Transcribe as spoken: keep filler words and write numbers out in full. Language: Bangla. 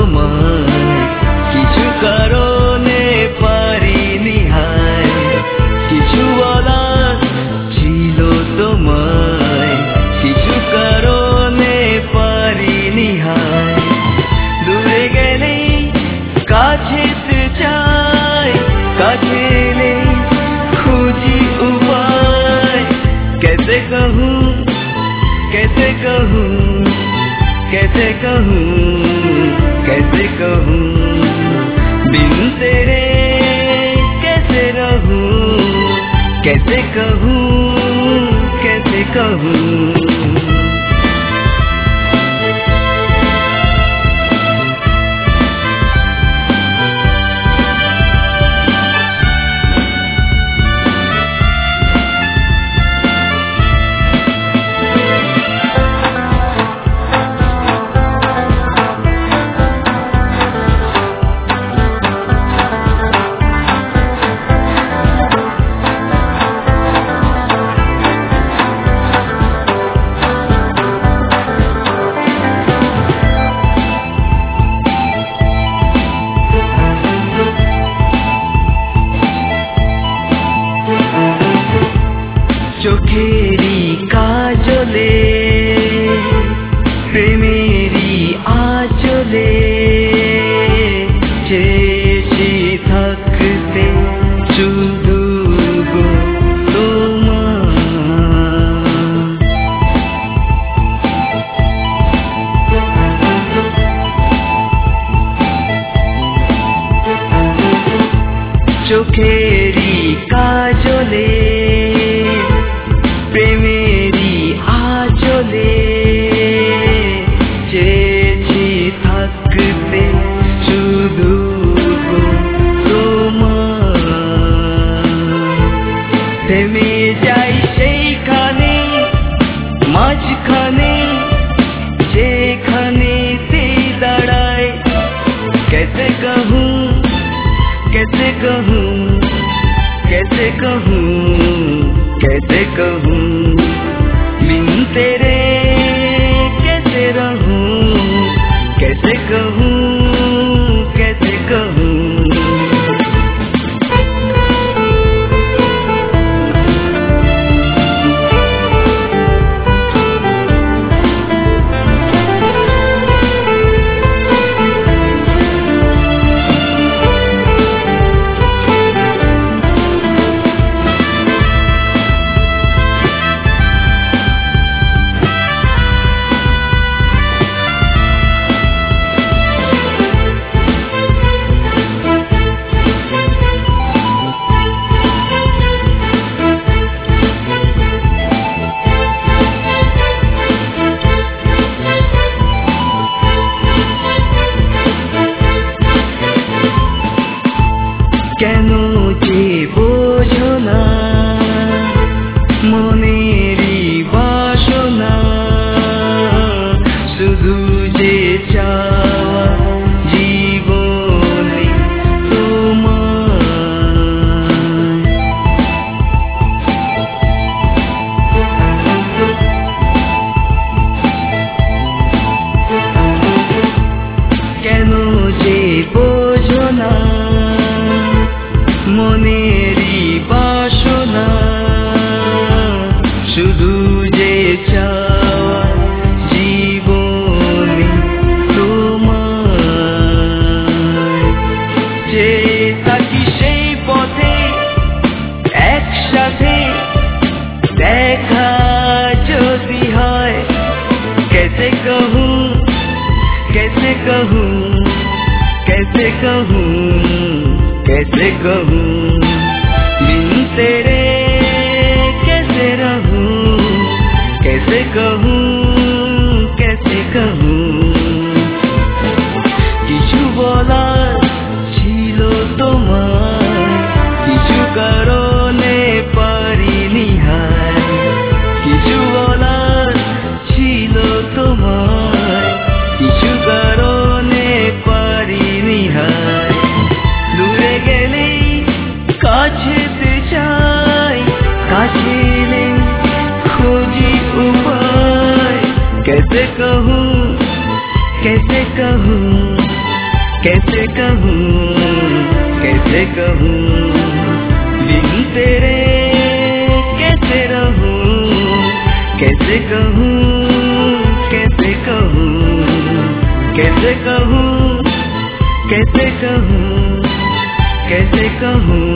তোমায়, কিছু কারণে পারিনি হায়, কিছু বলার ছিল তোমায়, কিছু কারণে পারিনি হায়। দূরে গেলে কাছেতে চাই, কাছে এলে খুঁজি উপায়। कैसे कहूँ कैसे कहूँ कैसे कहूँ कैसे कहूँ, बिन तेरे कैसे रहूँ, कैसे कहूँ कैसे कहूँ। চোখেরি কাজলে প্রেমেরি আঁচলে চেয়েছি থাকতে শুধু গো তোমার। চোখেরি কাজলে প্রেমেরি আঁচলে চেয়েছি থাকতে শুধু গো তোমার। থেমে যাই সেইখানে মাঝখানে যেখানেতে দাঁড়ায়। कैसे कहूँ कैसे कहूँ कैसे कहूँ कैसे कहूँ, बिन तेरे कैसे रहूं, कैसे कहूँ कैसे कहूँ। কেন যে বোঝো না মনেরই বাসনা, শুধু যে চাওয়া জীবনে তোমার। কেন যে বোঝো না মনেরই বাসনা, শুধু যে চাওয়া জীবনে তোমার। যে থাকি সেই পথে একসাথে দেখা যদি হয়। कैसे कहूँ कैसे कहूँ कैसे कहूँ कैसे कहूँ, बिन तेरे कैसे रहूं, कैसे कहूँ कैसे कहूँ। কিছু বলার ছিল তোমায়, কিছু কারণে পারিনি হায়, কিছু বলার ছিল তোমায়, কিছু কারণে পারিনি হায়। দূরে গেলে কাছেতে চাই, কাছে এলে খুঁজি উপায়। कैसे कहूँ कैसे कहूँ कैसे कहूँ कैसे कहूँ बिन तेरे कैसे रहूँ, कैसे कहूँ कैसे कहूँ कैसे कहूँ कैसे कहूँ कैसे कहूँ